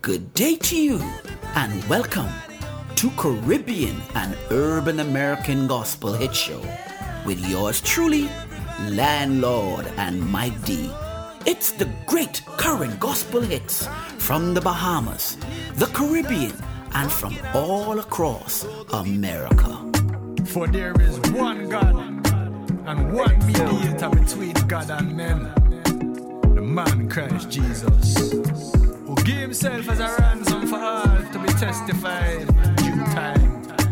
Good day to you and welcome to Caribbean and Urban American Gospel Hit Show with yours truly, Landlord and Mike D. It's the great current gospel hits from the Bahamas, the Caribbean, and from all across America. For there is one God and one mediator between God and men, the man Christ Jesus, who gave himself as a ransom for all to be testified in due time.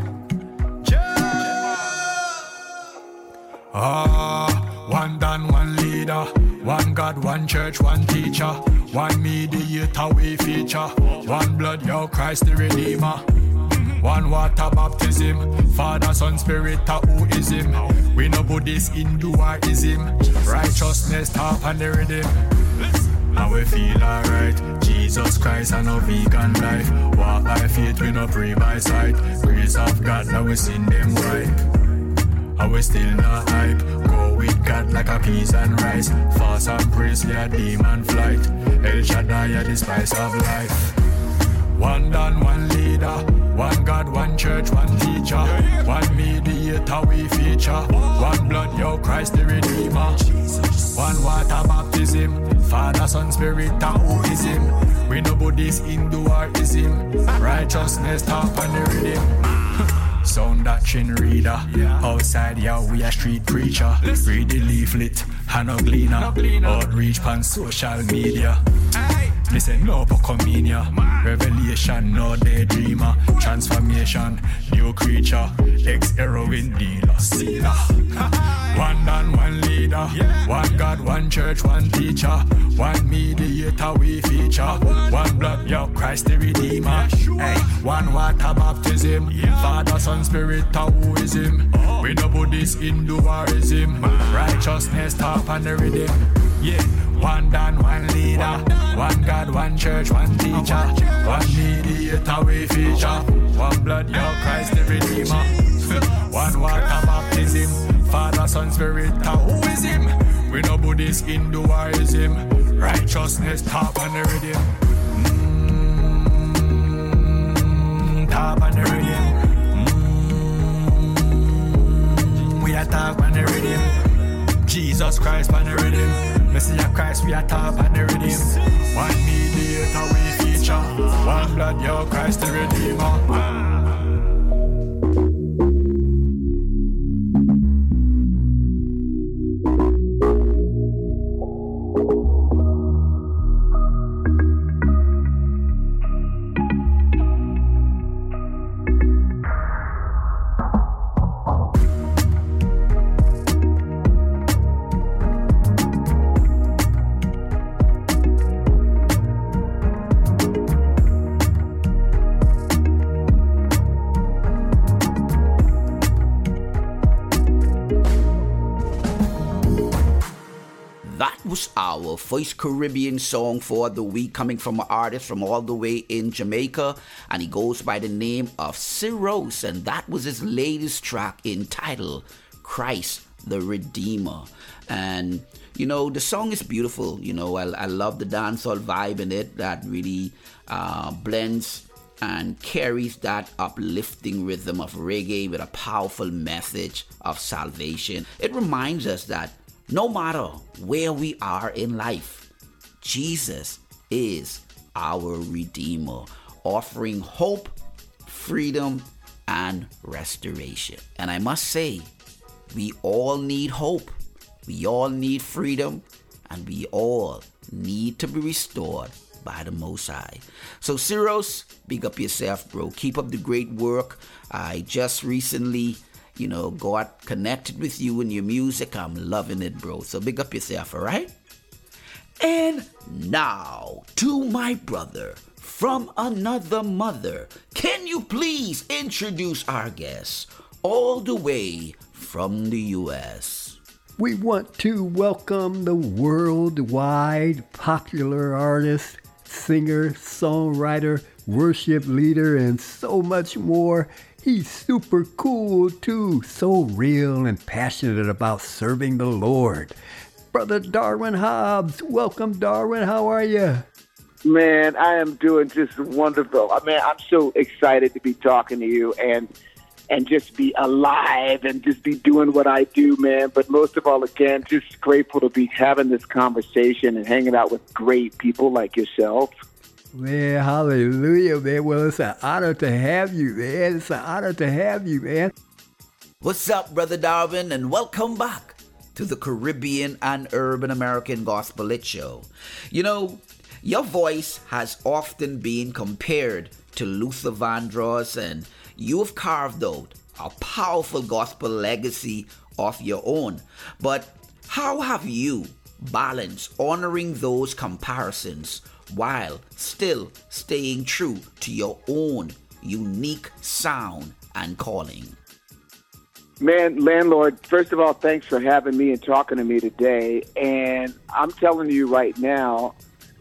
One Dan, one leader, one God, one church, one teacher, one mediator we feature, one blood, your Christ the Redeemer. One water baptism, Father, Son, Spirit, who is him? We know Buddhist, Hindu, or ism. Righteousness, top and the rhythm. And we feel alright. Jesus Christ and no vegan life. Walk by faith, we no pray by sight. Grace of God, now we sing them right. And we still not hype. Go with God like a peas and rice. Fast and praise, yeah, demon flight. El Shaddai, yeah, the spice of life. One Dan, one leader, one God, one church, one teacher, one mediator we feature, one blood, your Christ the Redeemer, one water baptism, Father, Son, Spirit, who is him? We know Buddhist, Hindu, or ism, righteousness, top and the rhythm. Sound doctrine reader, outside, yeah, we a street preacher. Read the leaflet, and no gleaner, outreach pan social media. Listen, no communia, revelation, no daydreamer, transformation, new creature, ex-heroin dealer, sealer. One Dan, one leader, one God, one church, one teacher, one mediator we feature, one blood, your Christ the Redeemer. One water baptism, Father, Son, Spirit, who is him? We know Buddhist, Hindu, or ism, righteousness, top and the rhythm. Yeah, one Dan, one leader, one God, one church, one teacher, one mediator we feature, one blood, your Christ the Redeemer. One water baptism, Father, Son, Spirit, who is him? We know Buddhist, Hindu, or ism, righteousness, top and the rhythm. Top and the rhythm. We are top and the rhythm. Jesus Christ and the rhythm. Messiah Christ, we are top and the rhythm. One mediator we feature, one blood, your Christ the Redeemer. Our first Caribbean song for the week, coming from an artist from all the way in Jamaica, and he goes by the name of Cyrus, and that was his latest track entitled Christ the Redeemer. And you know, the song is beautiful. You know, I love the dancehall vibe in it that really blends and carries that uplifting rhythm of reggae with a powerful message of salvation. It reminds us that no matter where we are in life, Jesus is our Redeemer, offering hope, freedom, and restoration. And I must say, we all need hope, we all need freedom, and we all need to be restored by the Most High. So Cyrus, big up yourself, bro. Keep up the great work. I just recently got connected with you and your music. I'm loving it, bro. So big up yourself, all right? And now to my brother from another mother. Can you please introduce our guest all the way from the U.S.? We want to welcome the worldwide popular artist, singer, songwriter, worship leader, and so much more. He's super cool too, so real and passionate about serving the Lord. Brother Darwin Hobbs, welcome Darwin, how are you? Man, I am doing just wonderful. I mean, I'm so excited to be talking to you and just be alive and just be doing what I do, man. But most of all, again, just grateful to be having this conversation and hanging out with great people like yourself. Man, hallelujah, man. Well, it's an honor to have you, man. It's an honor to have you, man. What's up, Brother Darwin, and welcome back to the Caribbean and Urban American Gospel Lit Show. You know, your voice has often been compared to Luther Vandross, and you have carved out a powerful gospel legacy of your own. But how have you balanced honoring those comparisons while still staying true to your own unique sound and calling? Man, Landlord, first of all, thanks for having me and talking to me today. And I'm telling you right now,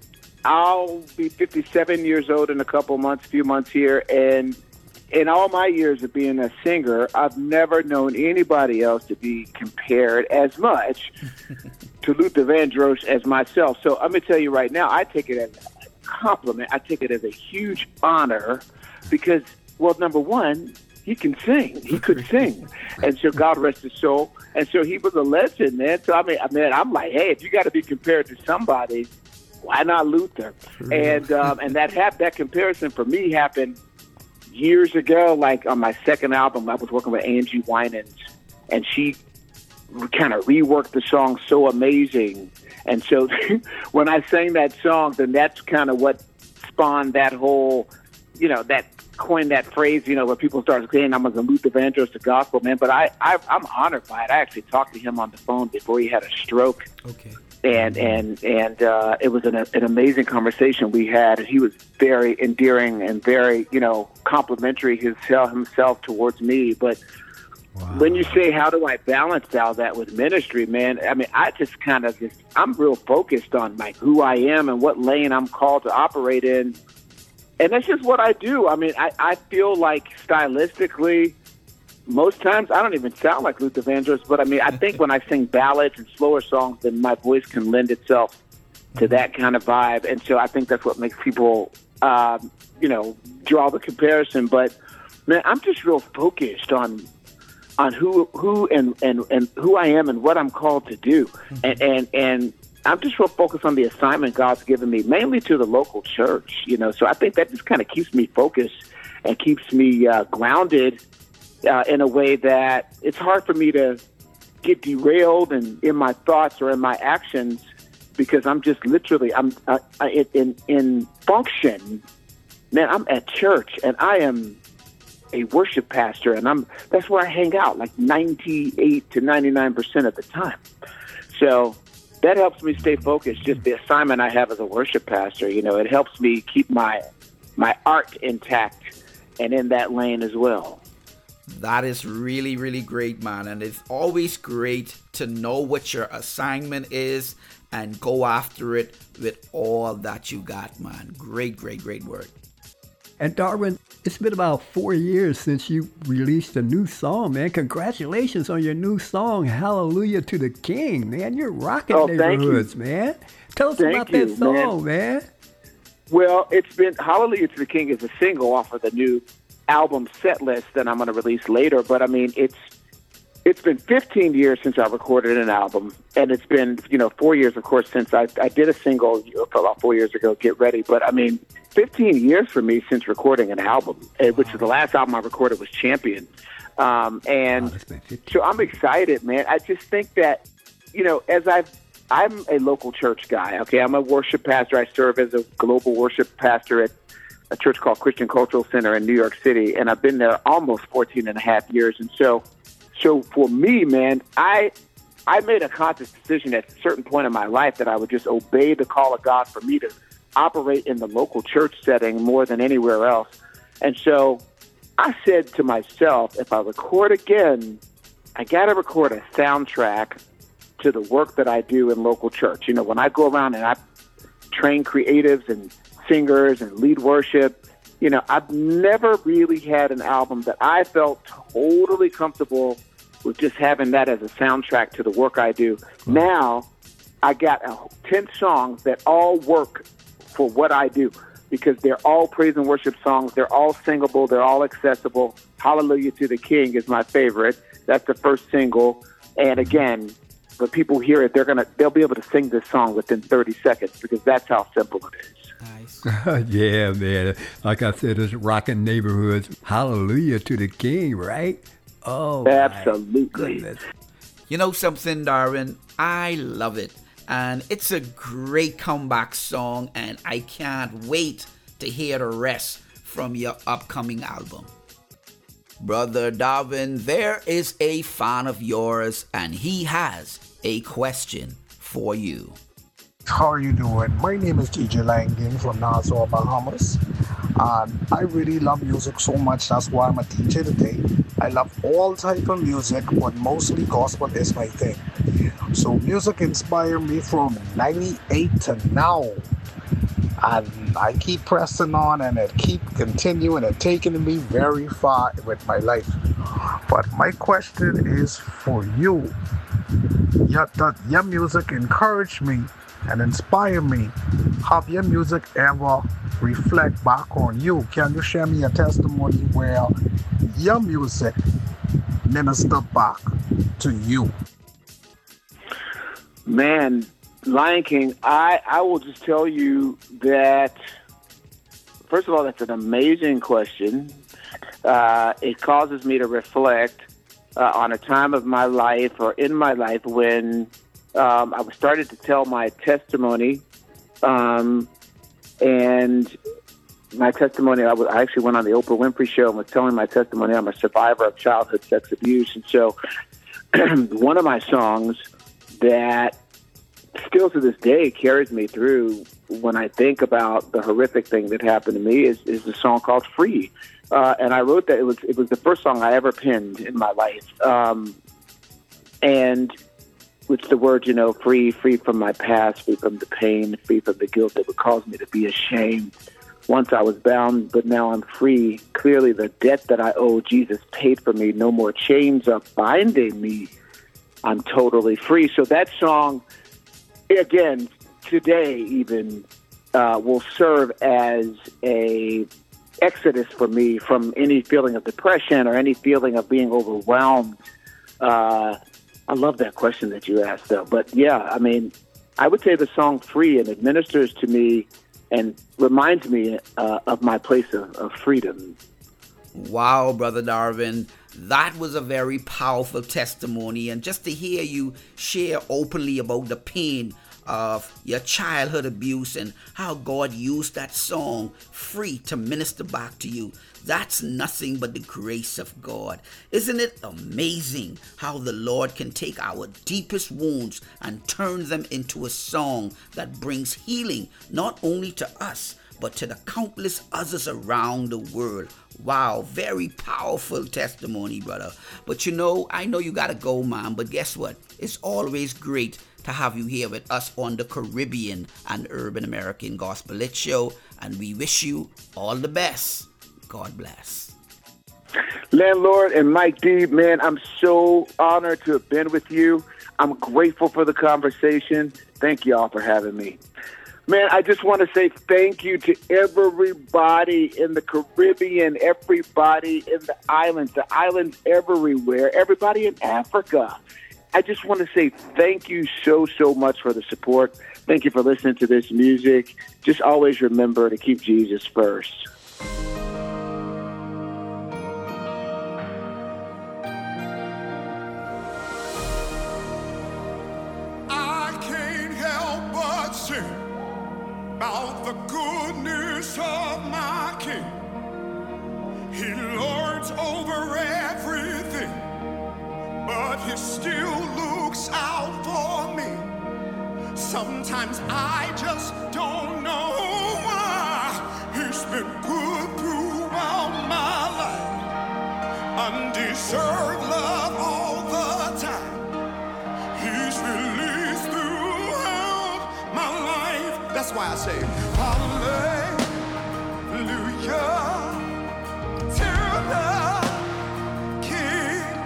I'll be 57 years old in a few months here. And in all my years of being a singer, I've never known anybody else to be compared as much to Luther Vandross as myself. So I'm going to tell you right now, I take it as a compliment. I take it as a huge honor because, well, number one, he can sing. He could sing. And so God rest his soul. And so he was a legend, man. So, I mean, I'm like, hey, if you got to be compared to somebody, why not Luther? And that comparison for me happened years ago, like on my second album. I was working with Angie Winans, and she kind of reworked the song so amazing. And so when I sang that song, then that's kind of what spawned that whole, that coined that phrase, where people started saying I'm a Luther Vandross to gospel, man. But I'm honored by it. I actually talked to him on the phone before he had a stroke. Okay. And it was an amazing conversation we had. And he was very endearing and very, complimentary himself towards me. But when you say, how do I balance all that with ministry, man? I mean, I just I'm real focused on like who I am and what lane I'm called to operate in. And that's just what I do. I mean, I feel like stylistically, most times I don't even sound like Luther Vandross, but I mean, I think when I sing ballads and slower songs, then my voice can lend itself to that kind of vibe. And so I think that's what makes people, draw the comparison. But man, I'm just real focused on who and who I am and what I'm called to do. And I'm just real focused on the assignment God's given me, mainly to the local church, So I think that just kind of keeps me focused and keeps me grounded in a way that it's hard for me to get derailed in my thoughts or in my actions because I'm just literally in function. Man, I'm at church and I am a worship pastor, and that's where I hang out like 98 to 99% of the time. So that helps me stay focused. Just the assignment I have as a worship pastor, it helps me keep my art intact and in that lane as well. That is really, really great, man. And it's always great to know what your assignment is and go after it with all that you got, man. Great, great, great work. And Darwin, it's been about 4 years since you released a new song, man. Congratulations on your new song, Hallelujah to the King, man. You're rocking neighborhoods, man. Tell us about that song, man. Well, it's been Hallelujah to the King is a single off of the new album set list that I'm going to release later. But I mean, it's been 15 years since I recorded an album, and it's been 4 years, of course, since I did a single about 4 years ago, Get Ready. But I mean, 15 years for me since recording an album, which is the last album I recorded was Champion. So I'm excited, man. I just think that I'm a local church guy. Okay, I'm a worship pastor. I serve as a global worship pastor at a church called Christian Cultural Center in New York City, and I've been there almost 14 and a half years. And so for me, man, I made a conscious decision at a certain point in my life that I would just obey the call of God for me to operate in the local church setting more than anywhere else. And so I said to myself, if I record again, I got to record a soundtrack to the work that I do in local church. When I go around and I train creatives and singers and lead worship, I've never really had an album that I felt totally comfortable with just having that as a soundtrack to the work I do. Now, I got 10 songs that all work for what I do, because they're all praise and worship songs. They're all singable. They're all accessible. Hallelujah to the King is my favorite. That's the first single. And again, when people hear it, they'll be able to sing this song within 30 seconds because that's how simple it is. Nice. Yeah, man. Like I said, it's rocking neighborhoods. Hallelujah to the King, right? Oh, absolutely. You know something, Darwin? I love it. And it's a great comeback song, and I can't wait to hear the rest from your upcoming album. Brother Darwin, there is a fan of yours, and he has a question for you. How are you doing? My name is DJ Langdon from Nassau, Bahamas. I really love music so much, that's why I'm a teacher today. I love all type of music, but mostly gospel is my thing. So music inspired me from 98 to now. And I keep pressing on and it keep continuing and taking me very far with my life. But my question is for you. Your music encouraged me and inspire me. Have your music ever reflect back on you? Can you share me a testimony where your music ministered back to you? Man, Lion King, I will just tell you that, first of all, that's an amazing question. It causes me to reflect on a time of my life or in my life when I was started to tell my testimony, and my testimony, I actually went on the Oprah Winfrey Show and was telling my testimony. I'm a survivor of childhood sex abuse, and so one of my songs that still to this day carries me through when I think about the horrific thing that happened to me is the song called "Free," and I wrote that. It was the first song I ever penned in my life, and which the words, free from my past, free from the pain, free from the guilt that would cause me to be ashamed. Once I was bound, but now I'm free. Clearly the debt that I owe, Jesus paid for me. No more chains are binding me. I'm totally free. So that song, again, today even, will serve as a exodus for me from any feeling of depression or any feeling of being overwhelmed. I love that question that you asked, though. But yeah, I mean, I would say the song "Free," and it ministers to me and reminds me of my place of freedom. Wow, Brother Darwin, that was a very powerful testimony. And just to hear you share openly about the pain of your childhood abuse and how God used that song, "Free," to minister back to you. That's nothing but the grace of God. Isn't it amazing how the Lord can take our deepest wounds and turn them into a song that brings healing not only to us, but to the countless others around the world? Wow, very powerful testimony, brother. But I know you gotta go, man, but guess what? It's always great to have you here with us on the Caribbean and Urban American Gospel Lit Show, and we wish you all the best. God bless. Landlord and Mike D, man, I'm so honored to have been with you. I'm grateful for the conversation. Thank you all for having me. Man, I just want to say thank you to everybody in the Caribbean, everybody in the islands everywhere, everybody in Africa. I just want to say thank you so much for the support. Thank you for listening to this music. Just always remember to keep Jesus first. About the goodness of my King. He lords over everything, but he still looks out for me. Sometimes I just don't know why. He's been good throughout my life. Undeserved love all the time. He's released throughout my life. That's why I say hallelujah to the King.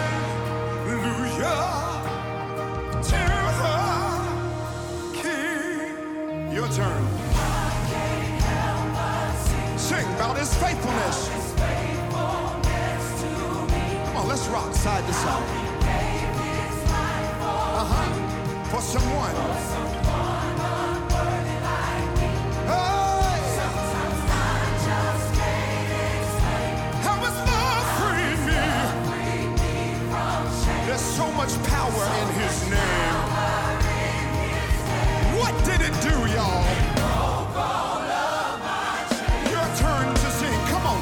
Hallelujah to the King. his faithfulness. Come on, let's rock side to side. For someone. Hey. Help us, Lord, free me. There's so much power in his name. What did it do, y'all? Your turn to sing. Come on.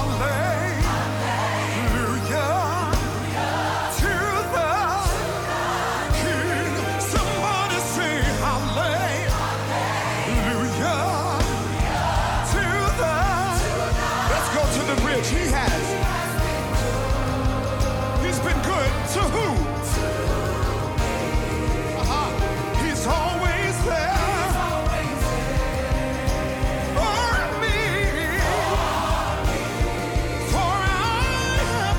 Hallelujah. To the King. Somebody say hallelujah. To the. Let's go to the bridge. He has. He's been good to who? He's always there for me. For I have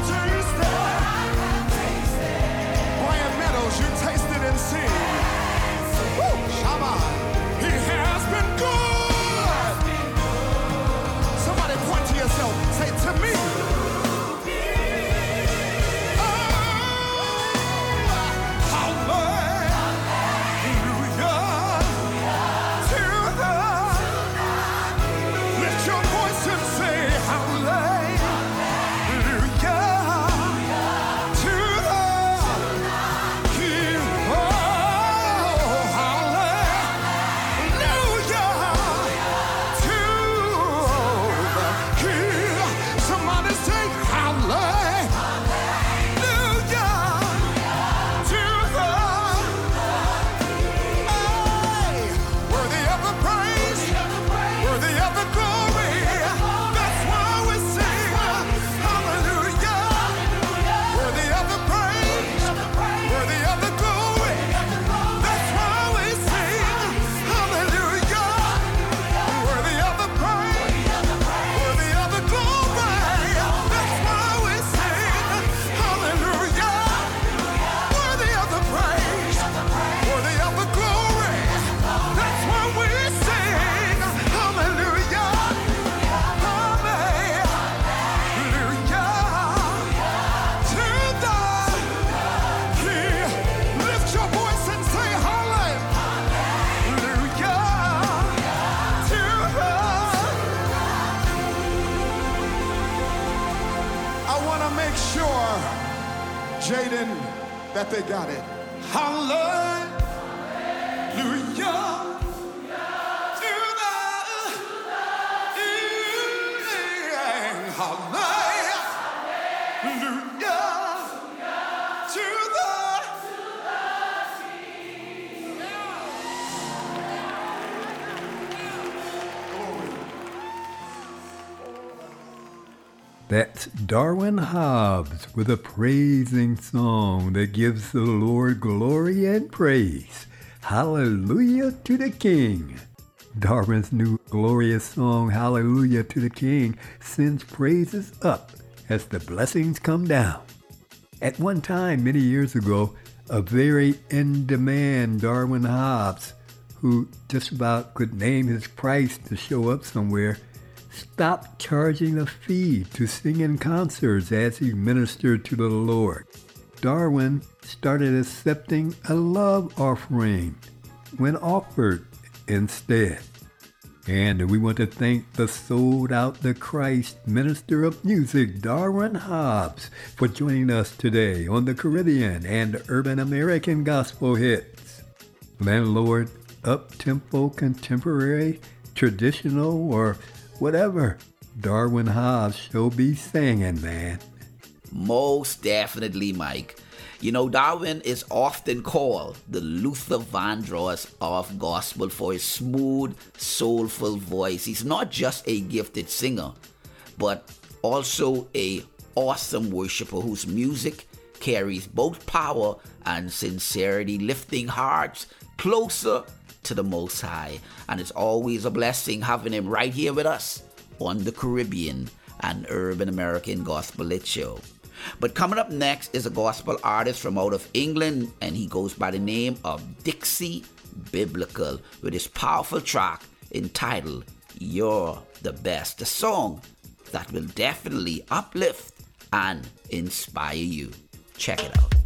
tasted. Brian Meadows, you tasted and seen. Woo! Shabbat. He has been good. Somebody point to yourself. Say to me. Jaden, that they got it. Hallelujah. To the hallelujah. To the That's Darwin Hobbs with a praising song that gives the Lord glory and praise. Hallelujah to the King. Darwin's new glorious song, Hallelujah to the King, sends praises up as the blessings come down. At one time, many years ago, a very in-demand Darwin Hobbs, who just about could name his price to show up somewhere, stopped charging a fee to sing in concerts as he ministered to the Lord. Darwin started accepting a love offering when offered instead. And we want to thank the sold out to Christ minister of music, Darwin Hobbs, for joining us today on the Caribbean and Urban American Gospel Hits. Landlord, up-tempo, contemporary, traditional, or whatever, Darwin Hobbs shall be singing, man. Most definitely, Mike. You know, Darwin is often called the Luther Vandross of gospel for his smooth, soulful voice. He's not just a gifted singer, but also a awesome worshiper whose music carries both power and sincerity, lifting hearts closer to the Most High. And it's always a blessing having him right here with us on the Caribbean and Urban American Gospel Lit Show. But coming up next is a gospel artist from out of England, and he goes by the name of Dixie Biblical with his powerful track entitled You're the Best. The song that will definitely uplift and inspire you. Check it out.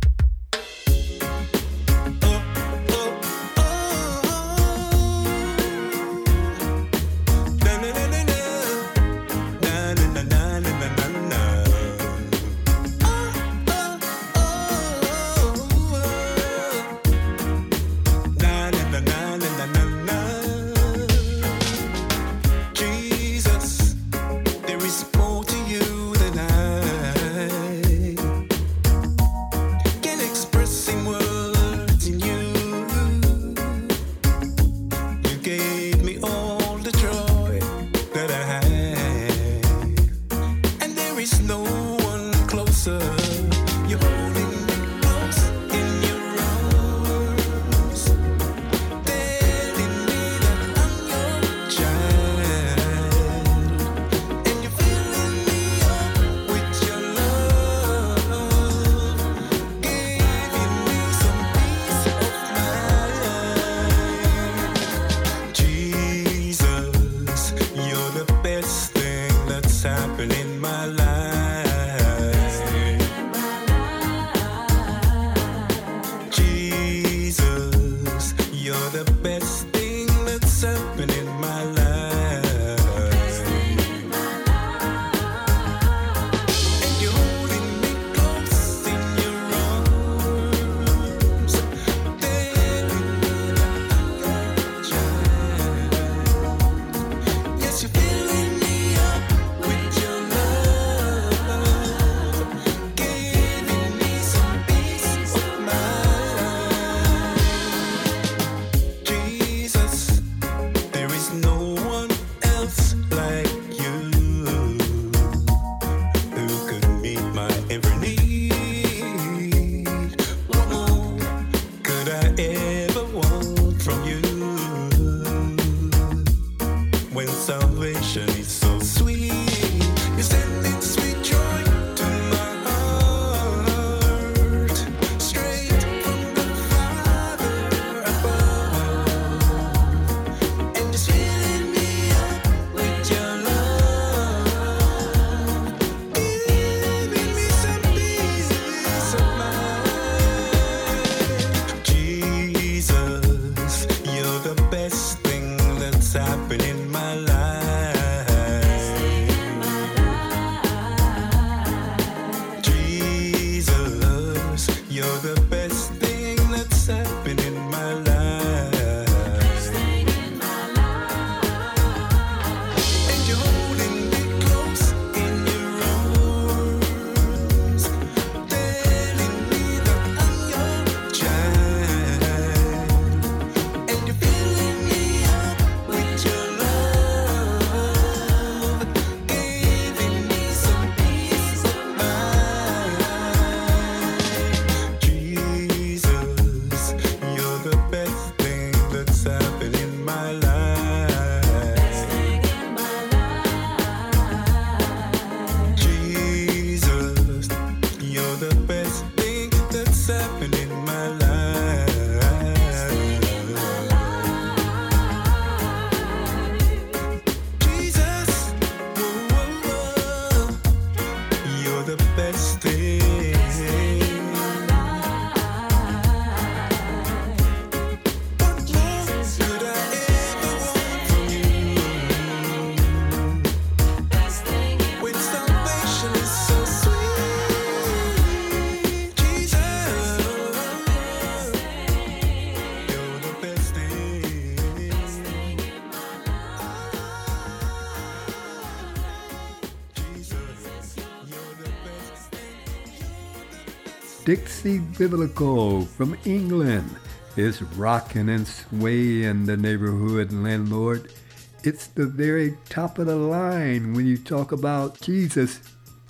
Dixie Biblical from England is rocking and swaying the neighborhood landlord. It's the very top of the line when you talk about Jesus.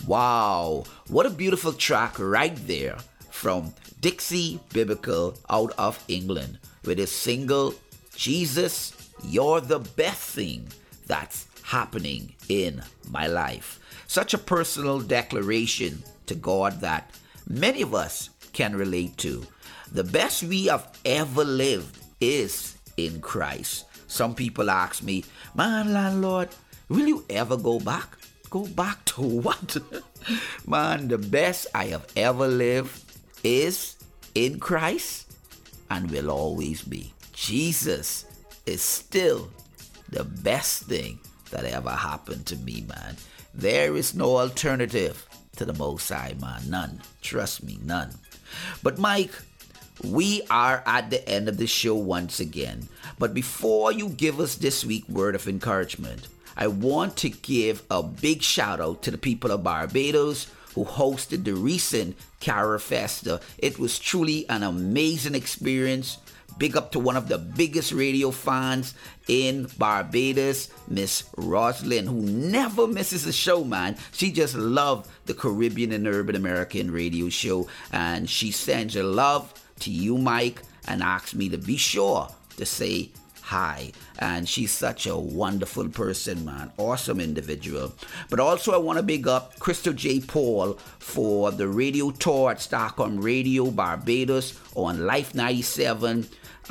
Wow, what a beautiful track right there from Dixie Biblical out of England with his single, Jesus, You're the Best Thing That's Happening in My Life. Such a personal declaration to God that many of us can relate to. The best we have ever lived is in Christ. Some people ask me, man, landlord, will you ever go back? Go back to what? Man, the best I have ever lived is in Christ and will always be. Jesus is still the best thing that ever happened to me, man. There is no alternative to the Most High, man. None. Trust me, none. But Mike, we are at the end of the show once again. But before you give us this week's word of encouragement, I want to give a big shout out to the people of Barbados who hosted the recent Cara Festa. It was truly an amazing experience. Big up to one of the biggest radio fans in Barbados, Miss Rosalind, who never misses a show, man. She just loved the Caribbean and Urban American radio show, and she sends her love to you, Mike, and asked me to be sure to say hi. And she's such a wonderful person, man. Awesome individual. But also I want to big up Crystal J. Paul for the radio tour at Stockholm Radio Barbados on Life 97.5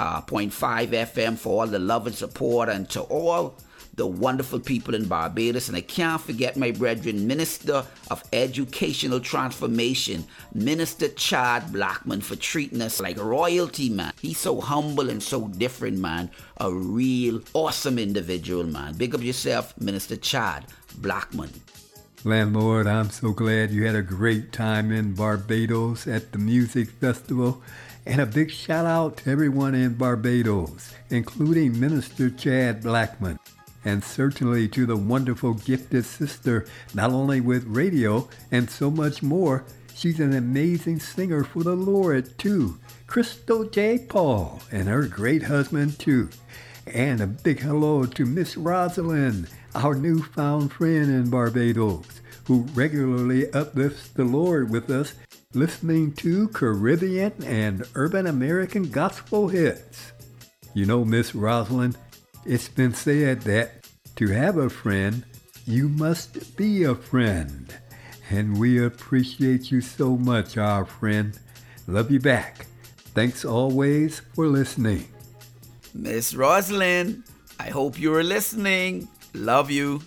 FM for all the love and support, and to all the wonderful people in Barbados. And I can't forget my brethren, Minister of Educational Transformation, Minister Chad Blackman, for treating us like royalty, man. He's so humble and so different, man. A real awesome individual, man. Big up yourself, Minister Chad Blackman. Landlord, I'm so glad you had a great time in Barbados at the music festival. And a big shout out to everyone in Barbados, including Minister Chad Blackman. And certainly to the wonderful gifted sister, not only with radio and so much more, she's an amazing singer for the Lord too, Crystal J. Paul, and her great husband too. And a big hello to Miss Rosalind, our newfound friend in Barbados, who regularly uplifts the Lord with us, listening to Caribbean and Urban American gospel hits. You know, Miss Rosalind, it's been said that to have a friend, you must be a friend. And we appreciate you so much, our friend. Love you back. Thanks always for listening. Miss Rosalind, I hope you are listening. Love you.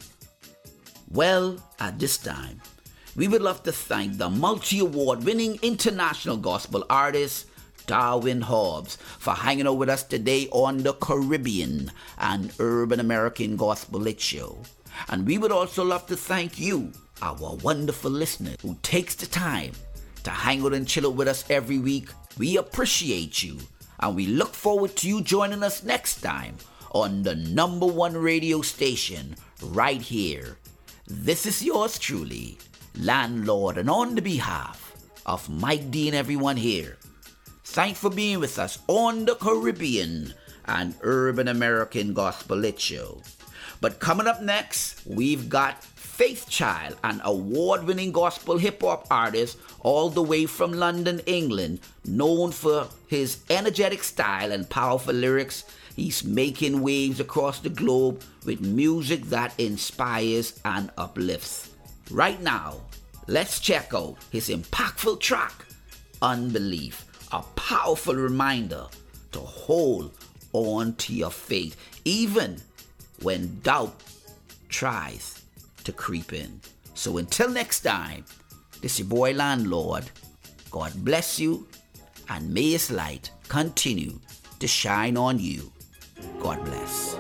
Well, at this time, we would love to thank the multi-award-winning international gospel artist, Darwin Hobbs, for hanging out with us today on the Caribbean and Urban American Gospel Lit Show. And we would also love to thank you, our wonderful listener, who takes the time to hang out and chill out with us every week. We appreciate you, and we look forward to you joining us next time on the #1 radio station right here. This is yours truly, Landlord, and on the behalf of Mike D and everyone here, thanks for being with us on the Caribbean and Urban American Gospel Lit Show. But coming up next, we've got Faith Child, an award-winning gospel hip-hop artist all the way from London, England, known for his energetic style and powerful lyrics. He's making waves across the globe with music that inspires and uplifts. Right now, let's check out his impactful track, Unbelief, a powerful reminder to hold on to your faith, even when doubt tries to creep in. So until next time, this is your boy Landlord. God bless you, and may His light continue to shine on you. God bless.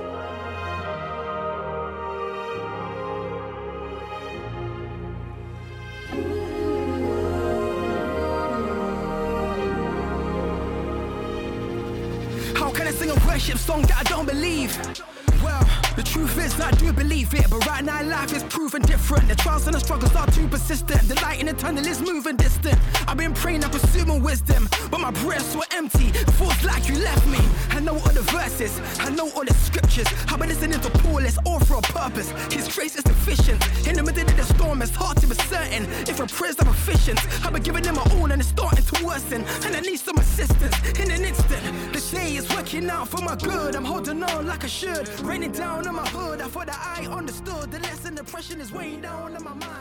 How can I sing a worship song that I don't believe? Well, the truth is I do believe it, but right now life is proven different. The trials and the struggles are too persistent. The light in the tunnel is moving distant. I've been praying and pursuing wisdom, but my breaths were empty. It feels like you left me. I know all the verses, I know all the scriptures. I've been listening to Paul, it's all for a purpose. His grace is sufficient. In the middle of the storm, it's hard to be certain if a prayer's not efficient. I've been giving them my all and it's starting to worsen, and I need some assistance in an instant. The day is working out for my good. I'm holding on like I should. Raining down on my hood. I thought that I understood the lesson. Depression is weighing down on my mind.